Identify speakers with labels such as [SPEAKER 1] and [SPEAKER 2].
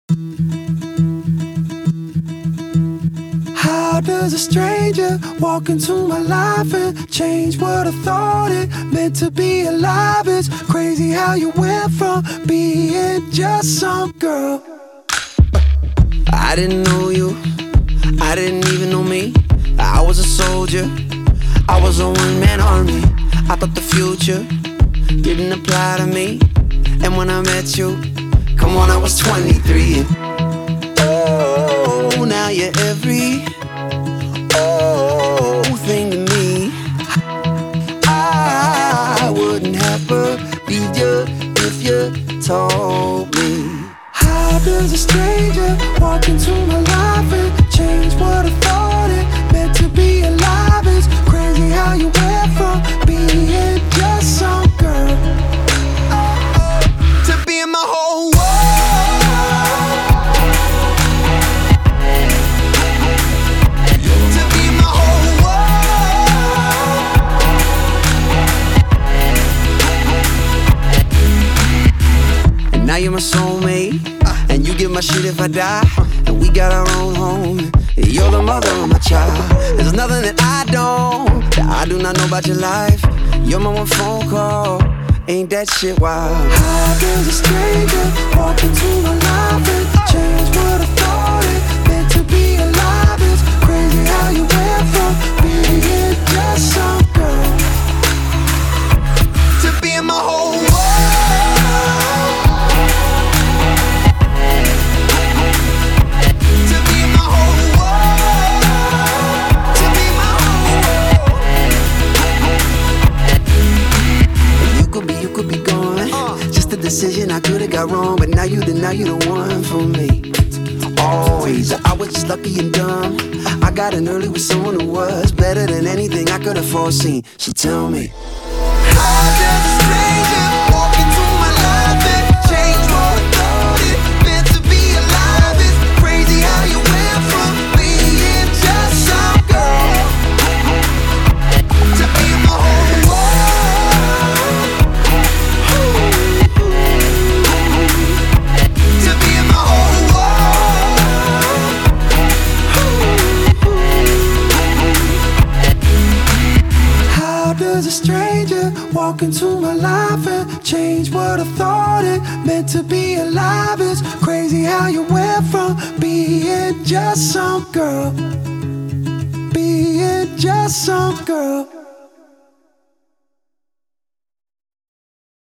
[SPEAKER 1] How does a stranger walk into my life and change what I thought it meant to be alive? It's crazy how you went from being just some girl. I didn't know you, I didn't even know me. I was a soldier, I was a one-man army. I thought the future didn't apply to me. And when I met you, come on, I was 23. Oh, now you're every thing to me. I wouldn't have believed you if you told me. How does a stranger walk into my life and change what I thought it meant to be alive? It's crazy how you went from being just some girl to being my whole world. To being my whole world. And now you're my soulmate, and you get my shit if I die. And we got our own home. You're the mother of my child. There's nothing that I do not know about your life. You're my one phone call. Ain't that shit wild? How does a stranger walk into my life and change what I thought it meant to be alive? It's crazy how you went from being just some girl to being my whole world. Decision I could've got wrong, but now you the one for me. Always, I was just lucky and dumb. I got in early with someone who was better than anything I could've foreseen. So tell me, how does a stranger walk into my life and change what I thought it meant to be alive? It's crazy how you went from being just some girl to being my whole world. Does a stranger walk into my life and change what I thought it meant to be alive? It's crazy how you went from being just some girl, being just some girl.